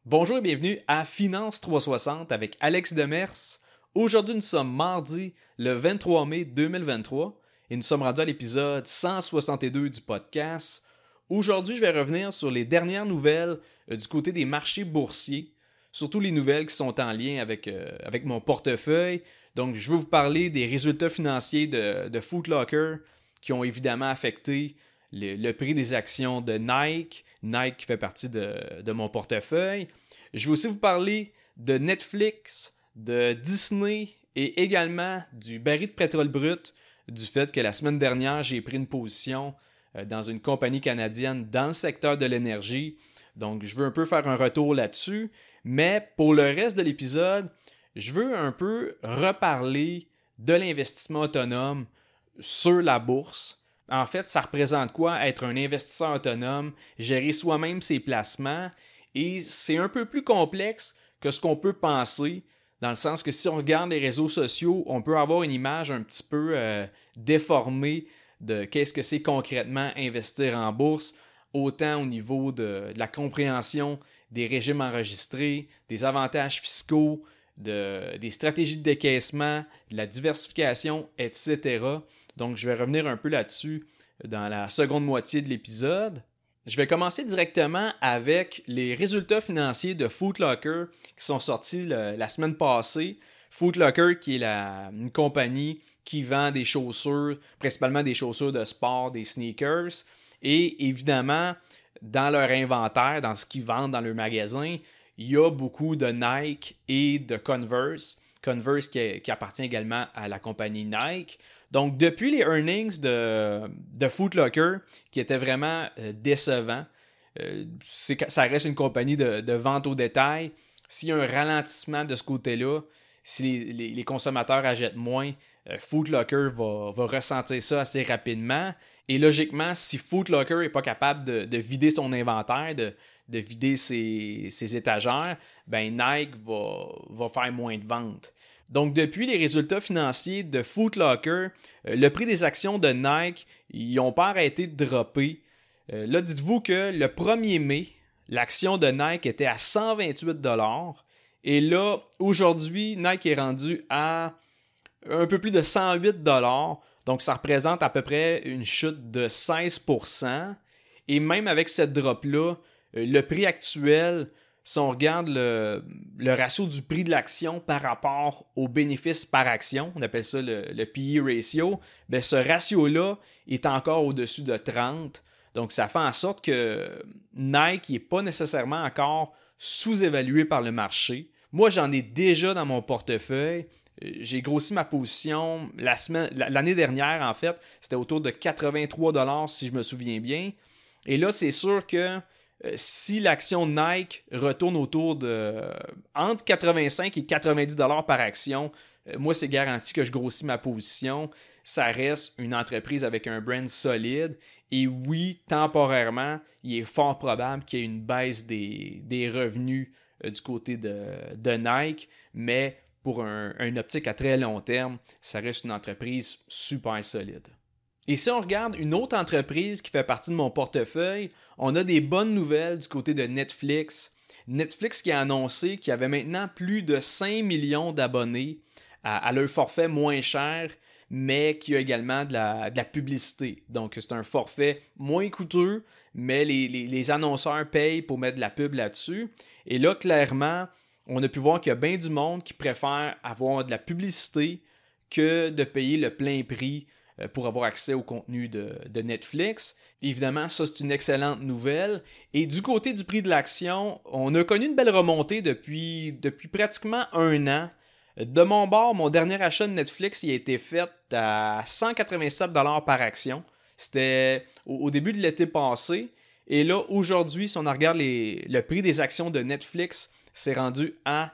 Bonjour et bienvenue à Finance 360 avec Alex Demers. Aujourd'hui, nous sommes mardi le 23 mai 2023 et nous sommes rendus à l'épisode 162 du podcast. Aujourd'hui, je vais revenir sur les dernières nouvelles du côté des marchés boursiers, surtout les nouvelles qui sont en lien avec mon portefeuille. Donc, je vais vous parler des résultats financiers de Foot Locker qui ont évidemment affecté le prix des actions de Nike qui fait partie de mon portefeuille. Je vais aussi vous parler de Netflix, de Disney et également du baril de pétrole brut, du fait que la semaine dernière, j'ai pris une position dans une compagnie canadienne dans le secteur de l'énergie. Donc, je veux un peu faire un retour là-dessus. Mais pour le reste de l'épisode, je veux un peu reparler de l'investissement autonome sur la bourse. En fait, ça représente quoi être un investisseur autonome, gérer soi-même ses placements, et c'est un peu plus complexe que ce qu'on peut penser, dans le sens que si on regarde les réseaux sociaux, on peut avoir une image un petit peu déformée de qu'est-ce que c'est concrètement investir en bourse, autant au niveau de la compréhension des régimes enregistrés, des avantages fiscaux, des stratégies de décaissement, de la diversification, etc. Donc, je vais revenir un peu là-dessus dans la seconde moitié de l'épisode. Je vais commencer directement avec les résultats financiers de Foot Locker qui sont sortis la semaine passée. Foot Locker, qui est une compagnie qui vend des chaussures, principalement des chaussures de sport, des sneakers. Et évidemment, dans leur inventaire, dans ce qu'ils vendent dans leur magasin, il y a beaucoup de Nike et de Converse. Converse qui appartient également à la compagnie Nike. Donc, depuis les earnings de Foot Locker, qui étaient vraiment décevants, ça reste une compagnie de vente au détail. S'il y a un ralentissement de ce côté-là, si les consommateurs achètent moins, Foot Locker va ressentir ça assez rapidement. Et logiquement, si Foot Locker n'est pas capable de vider son inventaire, de vider ses étagères, ben Nike va faire moins de ventes. Donc, depuis les résultats financiers de Foot Locker, le prix des actions de Nike, ils n'ont pas arrêté de dropper. Là, dites-vous que le 1er mai, l'action de Nike était à 128$. Et là, aujourd'hui, Nike est rendu à un peu plus de 108$. Donc, ça représente à peu près une chute de 16%. Et même avec cette drop-là, le prix actuel, si on regarde le ratio du prix de l'action par rapport au bénéfice par action, on appelle ça le PE ratio, bien, ce ratio-là est encore au-dessus de 30. Donc, ça fait en sorte que Nike n'est pas nécessairement encore sous-évalué par le marché. Moi, j'en ai déjà dans mon portefeuille. J'ai grossi ma position l'année dernière, en fait. C'était autour de 83$ si je me souviens bien. Et là, c'est sûr que si l'action Nike retourne autour de entre 85 et 90$ par action, moi, c'est garanti que je grossis ma position. Ça reste une entreprise avec un brand solide. Et oui, temporairement, il est fort probable qu'il y ait une baisse des revenus du côté de Nike. Mais pour une optique à très long terme, ça reste une entreprise super solide. Et si on regarde une autre entreprise qui fait partie de mon portefeuille, on a des bonnes nouvelles du côté de Netflix. Netflix qui a annoncé qu'il y avait maintenant plus de 5 millions d'abonnés à leur forfait moins cher, mais qui a également de la publicité. Donc, c'est un forfait moins coûteux, mais les annonceurs payent pour mettre de la pub là-dessus. Et là, clairement, on a pu voir qu'il y a bien du monde qui préfère avoir de la publicité que de payer le plein prix pour avoir accès au contenu de Netflix. Évidemment, ça, c'est une excellente nouvelle. Et du côté du prix de l'action, on a connu une belle remontée depuis pratiquement un an. De mon bord, mon dernier achat de Netflix il a été fait à 187$ par action. C'était au début de l'été passé. Et là, aujourd'hui, si on regarde le prix des actions de Netflix, c'est rendu à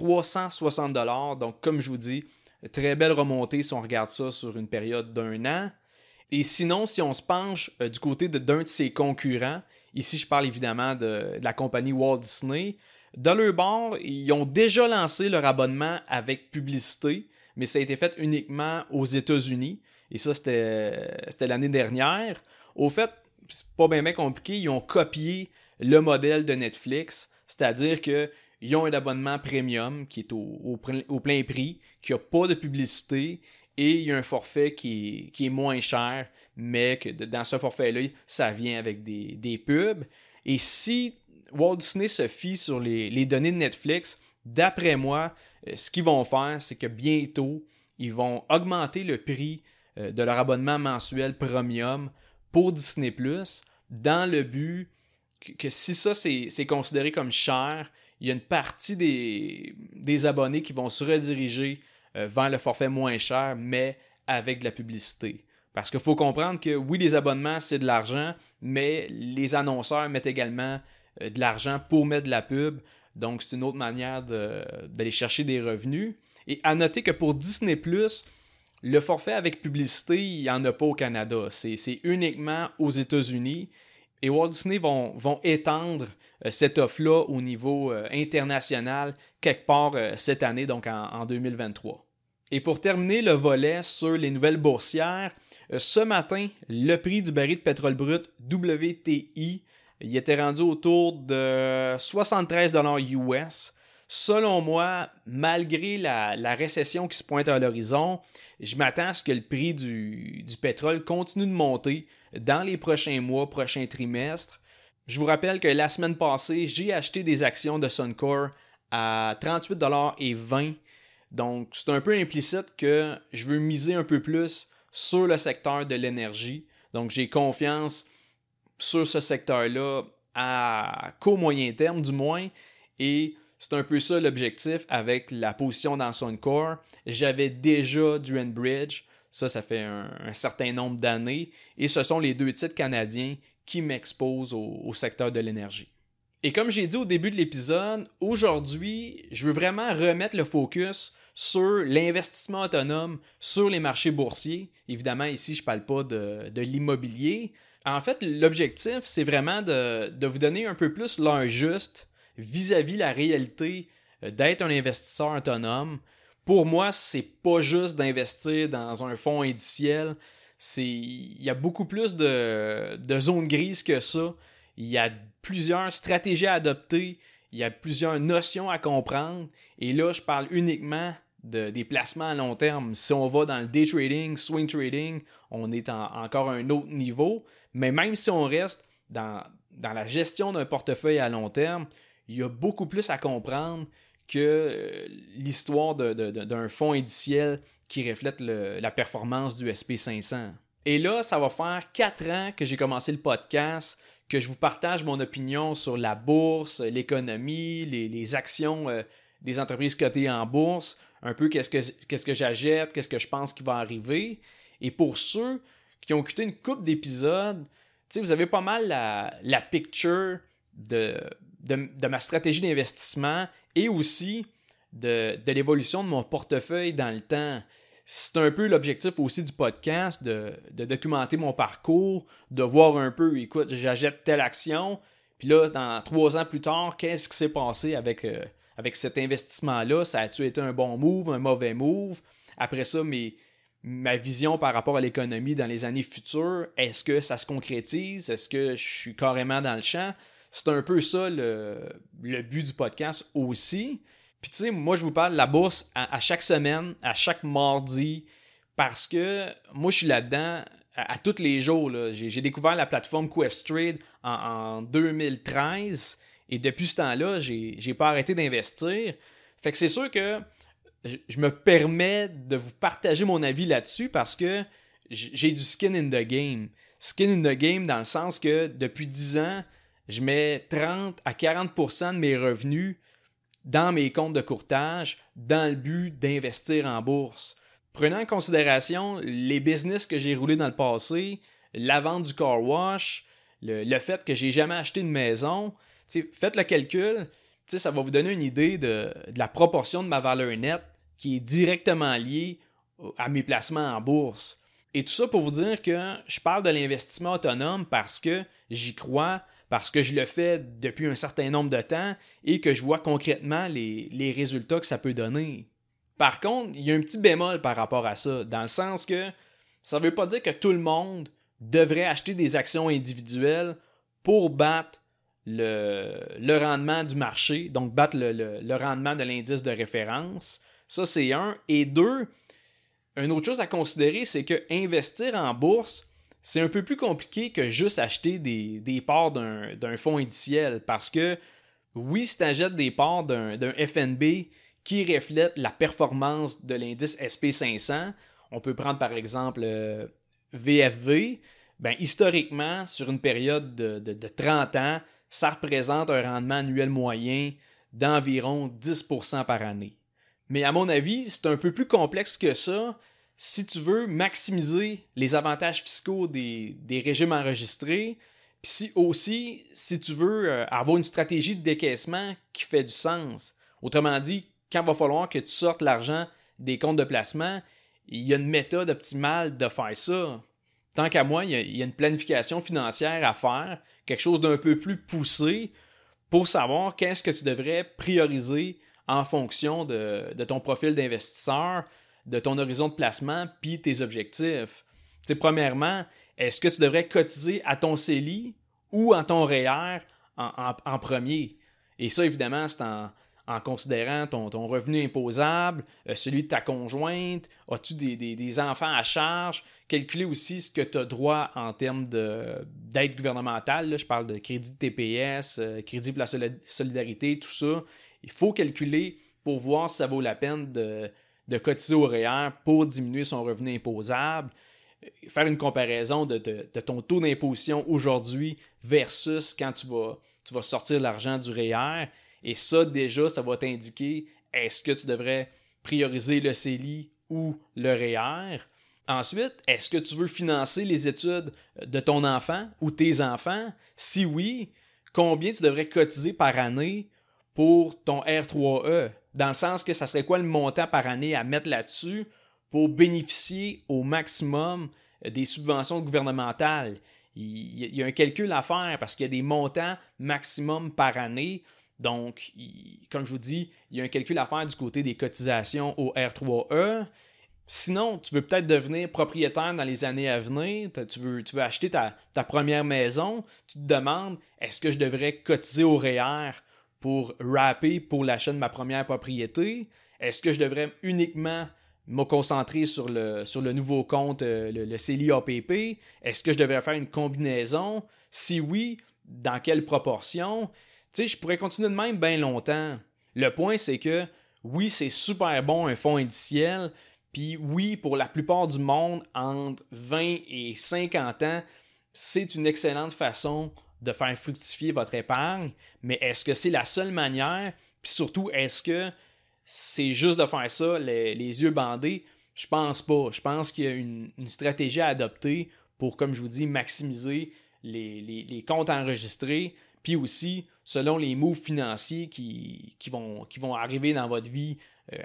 360$. Donc, comme je vous dis, très belle remontée si on regarde ça sur une période d'un an. Et sinon, si on se penche du côté d'un de ses concurrents, ici je parle évidemment de la compagnie Walt Disney, de leur bord, ils ont déjà lancé leur abonnement avec publicité, mais ça a été fait uniquement aux États-Unis. Et ça, c'était l'année dernière. Au fait, c'est pas bien compliqué, ils ont copié le modèle de Netflix. c'est-à-dire qu'ils ont un abonnement premium qui est au plein prix, qui n'a pas de publicité, et il y a un forfait qui est moins cher, mais que dans ce forfait-là, ça vient avec des pubs. Et si Walt Disney se fie sur les données de Netflix, d'après moi, ce qu'ils vont faire, c'est que bientôt, ils vont augmenter le prix de leur abonnement mensuel premium pour Disney+, dans le but que si ça c'est considéré comme cher, il y a une partie des abonnés qui vont se rediriger vers le forfait moins cher, mais avec de la publicité. Parce qu'il faut comprendre que oui, les abonnements, c'est de l'argent, mais les annonceurs mettent également de l'argent pour mettre de la pub. Donc, c'est une autre manière d'aller chercher des revenus. Et à noter que pour Disney+, le forfait avec publicité, il n'y en a pas au Canada. C'est uniquement aux États-Unis. Et Walt Disney vont étendre cette offre-là au niveau international quelque part cette année, donc en 2023. Et pour terminer le volet sur les nouvelles boursières, ce matin, le prix du baril de pétrole brut WTI il était rendu autour de 73 $ US. Selon moi, malgré la récession qui se pointe à l'horizon, je m'attends à ce que le prix du pétrole continue de monter dans les prochains mois, prochains trimestres. Je vous rappelle que la semaine passée, j'ai acheté des actions de Suncor à 38,20 $. Donc, c'est un peu implicite que je veux miser un peu plus sur le secteur de l'énergie. Donc, j'ai confiance sur ce secteur-là qu'au moyen terme, du moins. Et c'est un peu ça l'objectif avec la position dans Suncor. J'avais déjà du Enbridge. Ça fait un certain nombre d'années. Et ce sont les 2 titres canadiens qui m'exposent au secteur de l'énergie. Et comme j'ai dit au début de l'épisode, aujourd'hui, je veux vraiment remettre le focus sur l'investissement autonome sur les marchés boursiers. Évidemment, ici, je ne parle pas de l'immobilier. En fait, l'objectif, c'est vraiment de vous donner un peu plus l'heure juste vis-à-vis la réalité d'être un investisseur autonome. Pour moi, c'est pas juste d'investir dans un fonds indiciel. Il y a beaucoup plus de zones grises que ça. Il y a plusieurs stratégies à adopter. Il y a plusieurs notions à comprendre. Et là, je parle uniquement des placements à long terme. Si on va dans le day trading, swing trading, on est encore à un autre niveau. Mais même si on reste dans la gestion d'un portefeuille à long terme, il y a beaucoup plus à comprendre que l'histoire d'un fonds indiciel qui reflète la performance du SP500. Et là, ça va faire 4 ans que j'ai commencé le podcast, que je vous partage mon opinion sur la bourse, l'économie, les actions des entreprises cotées en bourse, un peu qu'est-ce que j'achète, qu'est-ce que je pense qui va arriver. Et pour ceux qui ont écouté une couple d'épisodes, vous avez pas mal la picture de ma stratégie d'investissement et aussi de l'évolution de mon portefeuille dans le temps. C'est un peu l'objectif aussi du podcast, de documenter mon parcours, de voir un peu, écoute, j'achète telle action, puis là, dans 3 ans plus tard, qu'est-ce qui s'est passé avec cet investissement-là? Ça a-tu été un bon move, un mauvais move? Après ça, ma vision par rapport à l'économie dans les années futures, est-ce que ça se concrétise? Est-ce que je suis carrément dans le champ? C'est un peu ça le but du podcast aussi. Puis tu sais, moi je vous parle de la bourse à chaque semaine, à chaque mardi, parce que moi je suis là-dedans à tous les jours. Là. J'ai découvert la plateforme Questrade en 2013 et depuis ce temps-là, j'ai pas arrêté d'investir. Fait que c'est sûr que je me permets de vous partager mon avis là-dessus parce que j'ai du skin in the game. Skin in the game dans le sens que depuis 10 ans, je mets 30 à 40% de mes revenus dans mes comptes de courtage dans le but d'investir en bourse. Prenant en considération les business que j'ai roulés dans le passé, la vente du car wash, le fait que j'ai jamais acheté de maison, faites le calcul, ça va vous donner une idée de la proportion de ma valeur nette qui est directement liée à mes placements en bourse. Et tout ça pour vous dire que je parle de l'investissement autonome parce que j'y crois, parce que je le fais depuis un certain nombre de temps et que je vois concrètement les résultats que ça peut donner. Par contre, il y a un petit bémol par rapport à ça, dans le sens que ça ne veut pas dire que tout le monde devrait acheter des actions individuelles pour battre le rendement du marché, donc battre le rendement de l'indice de référence. Ça, c'est un. Et deux, une autre chose à considérer, c'est que investir en bourse, c'est un peu plus compliqué que juste acheter des parts d'un fonds indiciel. Parce que, oui, si tu achètes des parts d'un FNB qui reflète la performance de l'indice SP500, on peut prendre par exemple VFV, ben, historiquement, sur une période de 30 ans, ça représente un rendement annuel moyen d'environ 10% par année. Mais à mon avis, c'est un peu plus complexe que ça si tu veux maximiser les avantages fiscaux des régimes enregistrés, puis si tu veux avoir une stratégie de décaissement qui fait du sens. Autrement dit, quand il va falloir que tu sortes l'argent des comptes de placement, il y a une méthode optimale de faire ça. Tant qu'à moi, il y a une planification financière à faire, quelque chose d'un peu plus poussé pour savoir qu'est-ce que tu devrais prioriser en fonction de ton profil d'investisseur, de ton horizon de placement, puis tes objectifs. T'sais, premièrement, est-ce que tu devrais cotiser à ton CELI ou à ton REER en premier? Et ça, évidemment, c'est en considérant ton revenu imposable, celui de ta conjointe, as-tu des enfants à charge, calculer aussi ce que tu as droit en termes d'aide gouvernementale, là, je parle de crédit de TPS, crédit pour la solidarité, tout ça. Il faut calculer pour voir si ça vaut la peine de cotiser au REER pour diminuer son revenu imposable, faire une comparaison de ton taux d'imposition aujourd'hui versus quand tu vas sortir l'argent du REER. Et ça, déjà, ça va t'indiquer est-ce que tu devrais prioriser le CELI ou le REER. Ensuite, est-ce que tu veux financer les études de ton enfant ou tes enfants? Si oui, combien tu devrais cotiser par année pour ton R3E? Dans le sens que ça serait quoi le montant par année à mettre là-dessus pour bénéficier au maximum des subventions gouvernementales? Il y a un calcul à faire parce qu'il y a des montants maximum par année. Donc, comme je vous dis, il y a un calcul à faire du côté des cotisations au R3E. Sinon, tu veux peut-être devenir propriétaire dans les années à venir, tu veux acheter ta première maison, tu te demandes, est-ce que je devrais cotiser au REER pour wrapper pour l'achat de ma première propriété? Est-ce que je devrais uniquement me concentrer sur le nouveau compte, le CELI APP? Est-ce que je devrais faire une combinaison? Si oui, dans quelle proportion? Tu sais, je pourrais continuer de même bien longtemps. Le point, c'est que oui, c'est super bon un fonds indiciel, puis oui, pour la plupart du monde, entre 20 et 50 ans, c'est une excellente façon de faire fructifier votre épargne, mais est-ce que c'est la seule manière? Puis surtout, est-ce que c'est juste de faire ça, les yeux bandés? Je pense pas. Je pense qu'il y a une stratégie à adopter pour, comme je vous dis, maximiser les comptes enregistrés, puis aussi, selon les moves financiers qui vont arriver dans votre vie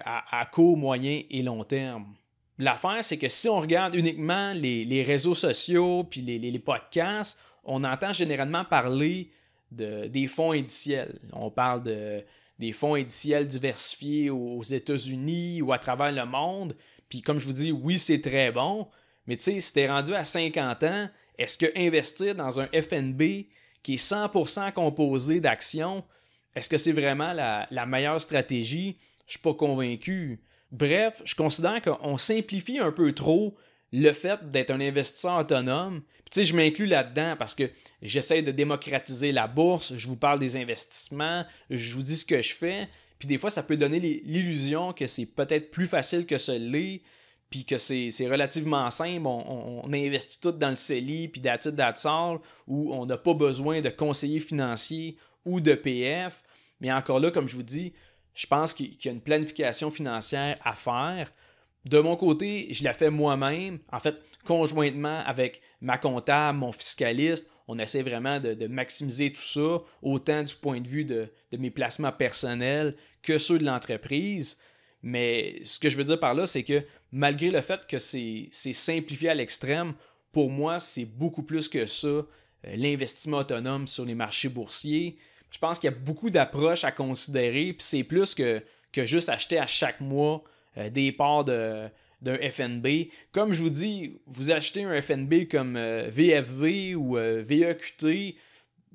à court, moyen et long terme. L'affaire, c'est que si on regarde uniquement les réseaux sociaux puis les podcasts, on entend généralement parler des fonds indiciels. On parle des fonds indiciels diversifiés aux États-Unis ou à travers le monde. Puis comme je vous dis, oui, c'est très bon, mais tu sais, si t'es rendu à 50 ans, est-ce que investir dans un FNB qui est 100% composé d'actions, est-ce que c'est vraiment la meilleure stratégie? Je suis pas convaincu. Bref, je considère qu'on simplifie un peu trop le fait d'être un investisseur autonome. Puis, tu sais, je m'inclus là-dedans parce que j'essaie de démocratiser la bourse, je vous parle des investissements, je vous dis ce que je fais. Puis des fois, ça peut donner l'illusion que c'est peut-être plus facile que ce l'est, puis que c'est relativement simple. On investit tout dans le CELI, puis that's it, that's all, où on n'a pas besoin de conseiller financier ou de PF. Mais encore là, comme je vous dis, je pense qu'il y a une planification financière à faire. De mon côté, je la fais moi-même, en fait, conjointement avec ma comptable, mon fiscaliste. On essaie vraiment de maximiser tout ça, autant du point de vue de mes placements personnels que ceux de l'entreprise. Mais ce que je veux dire par là, c'est que malgré le fait que c'est simplifié à l'extrême, pour moi, c'est beaucoup plus que ça, l'investissement autonome sur les marchés boursiers. Je pense qu'il y a beaucoup d'approches à considérer, puis c'est plus que juste acheter à chaque mois des parts d'un FNB. Comme je vous dis, vous achetez un FNB comme VFV ou VEQT,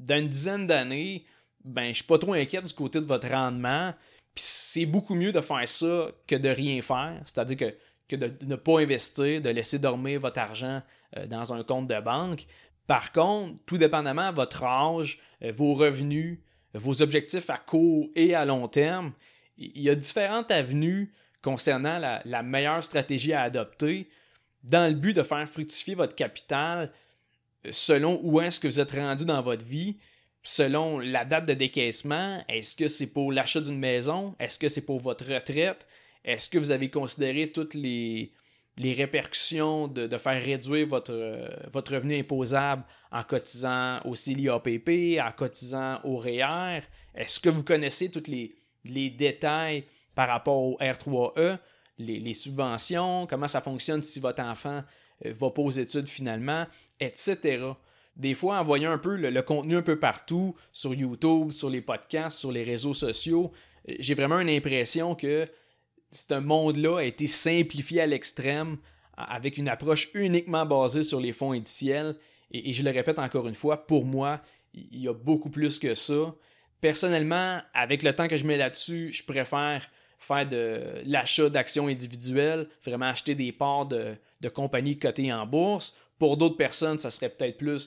dans une dizaine d'années, je suis pas trop inquiet du côté de votre rendement. Puis c'est beaucoup mieux de faire ça que de rien faire. C'est-à-dire que de ne pas investir, de laisser dormir votre argent dans un compte de banque. Par contre, tout dépendamment de votre âge, vos revenus, vos objectifs à court et à long terme, il y a différentes avenues concernant la meilleure stratégie à adopter dans le but de faire fructifier votre capital selon où est-ce que vous êtes rendu dans votre vie, selon la date de décaissement. Est-ce que c'est pour l'achat d'une maison? Est-ce que c'est pour votre retraite? Est-ce que vous avez considéré toutes les répercussions de faire réduire votre revenu imposable en cotisant au CELI-APP, en cotisant au REER? Est-ce que vous connaissez tous les détails par rapport au R3E, les subventions, comment ça fonctionne si votre enfant va pas aux études finalement, etc. Des fois, en voyant un peu le contenu un peu partout, sur YouTube, sur les podcasts, sur les réseaux sociaux, j'ai vraiment une impression que ce monde-là a été simplifié à l'extrême avec une approche uniquement basée sur les fonds indiciels. Et je le répète encore une fois, pour moi, il y a beaucoup plus que ça. Personnellement, avec le temps que je mets là-dessus, je préfère faire de l'achat d'actions individuelles, vraiment acheter des parts de compagnies cotées en bourse. Pour d'autres personnes, ça serait peut-être plus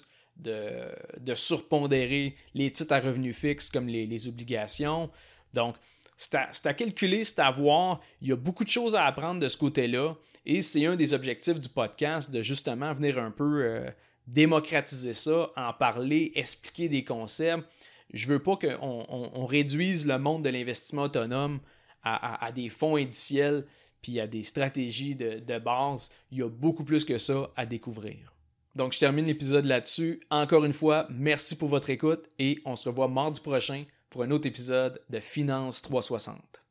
de surpondérer les titres à revenus fixes comme les obligations. Donc, c'est à calculer, c'est à voir. Il y a beaucoup de choses à apprendre de ce côté-là. Et c'est un des objectifs du podcast de justement venir un peu démocratiser ça, en parler, expliquer des concepts. Je veux pas qu'on réduise le monde de l'investissement autonome à des fonds indiciels puis à des stratégies de base. Il y a beaucoup plus que ça à découvrir. Donc, je termine l'épisode là-dessus. Encore une fois, merci pour votre écoute et on se revoit mardi prochain pour un autre épisode de Finance 360.